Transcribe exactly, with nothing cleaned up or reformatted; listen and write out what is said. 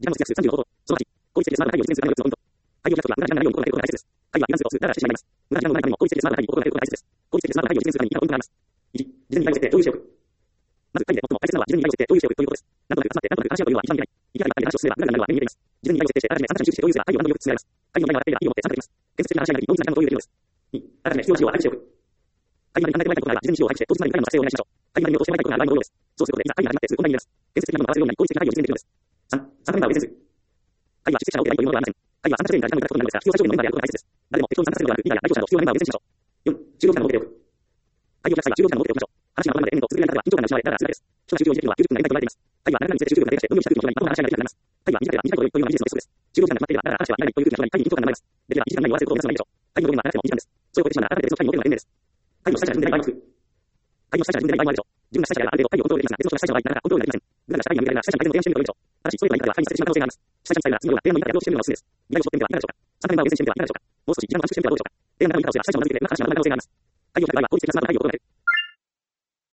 時間の節約数さんじゅうの方法。そのはち、効率的でスマートな会議を実現するためのよっつのポイント。会議を客とは無駄な時間がないように心がけることが大切です。会議は時間数を数ならしてしまいます。無駄な時間のないためにも効率的でスマートな会議を行うことが大切です。効率的でスマートな会議を実現するために以下のポイントがあります。いち、事前に会議を設定、共有しておく。まず、会議で最も大切なのは事前に会議を設定、共有しておくということです。なんとなく集まって、なんとなく話し合うというのは一番できない。いきなり会議で話をすれば無駄になるのは目に見えています。事前に会議を設定して、あらかじめ参加者に周知して共有すれば会議を何度もよく進められます。会議の前はあらかじめ会議を持って参加できます。建設的な話し合いができ、濃密な時間を共有できるのです。に、あらかじめ必要な資料は配布しておく。会議までに考えておいたことがあれば、事前に資料を配布して、当日までに会議の作成をお願いしましょう。会議までに落としておいたことがある場合のようです。そうすることで、いざ会議が始まってすぐ本題に入れます。建設的なものを合わせるようになり、効率的な会議を実現できるのです。さん、参加メンバーを優先する。会議は出席者が多くないというものではありません。会議は参加者全員が時間をいただくことになるのですが、必要最小限のメンバーであることが大切です。誰でも適当に参加するのではなく、リーダーや代表者など必要なメンバーを優先しましょう。よん、終了時間を設けておく。会議を開く際は終了時間を設けておきましょう。話がまとまるまで延々と続けられなければ緊張感が失われ、だらだら辛いです。人が集中をできるのはきゅうじゅっぷん以内と言われています。会議は長く見せて終了が出てきて、無理をした空気の人がまともな話し合いができなくなります。会議は短ければ短いほど良いというのが事実の一つです。終了時間が決まっていれば、だらだら話は長いという空気が広がり、会議に短くならないように緊張感が生まれます。できれば短い会議は終わらせることを目指さないでしょう。会議の時間が長くてもいいというのは慣れます。できれば短時間に終わらせることを目指さないでしょう。会議の時間が長くてもいい時間です。それを超えてしまうのは改めて別の会議を設けるのがいいのです。会議の主催者は順でない場合もあるでしょう。会議の主催者は順でない場合もある。会議の主催者は順でない場合もあるでしょう。自分が主催者であればある程度会議をコントロールできますが、別の主催者の場合、なかなかコントロールできません。無駄な社会には無駄な主催者に改善を提案してみるといいでしょう。ただし、そういう場合には会議にさせてしまう可能性があります。主催者に伝えは次のような提案の言い方をしてみるのがおすすめです。未来を取ってみてはいかがでしょうか。参加メンバーを優先してみてはいかがでしょうか。もう少し時間を短縮してみてはどうでしょうか。提案の言い方をすれば主催者のうまくいくで目からしがまとまる可能性があります。会議を開く場合は効率的なスマートな会議を行う。